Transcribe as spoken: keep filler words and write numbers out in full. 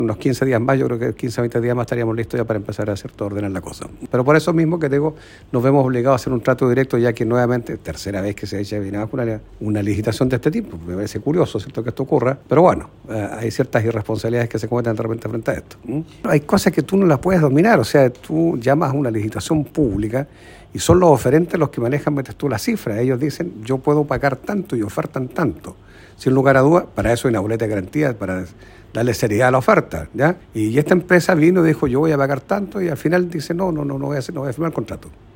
Unos quince días más, yo creo que quince a veinte días más estaríamos listos ya para empezar a hacer todo, ordenar la cosa. Pero por eso mismo que digo, nos vemos obligados a hacer un trato directo, ya que nuevamente, tercera vez que se echa una, una licitación de este tipo. Me parece curioso, ¿cierto?, que esto ocurra, pero bueno, eh, hay ciertas irresponsabilidades que se cometen de repente frente a esto. ¿Mm? Hay cosas que tú no las puedes dominar, o sea, tú llamas a una licitación pública y son los oferentes los que manejan, metes tú la cifra. Ellos dicen, yo puedo pagar tanto y ofertan tanto. Sin lugar a dudas, para eso hay una boleta de garantía, para darle seriedad a la oferta, ¿ya? Y esta empresa vino y dijo, yo voy a pagar tanto, y al final dice, no, no, no, no voy a hacer, no voy a firmar el contrato.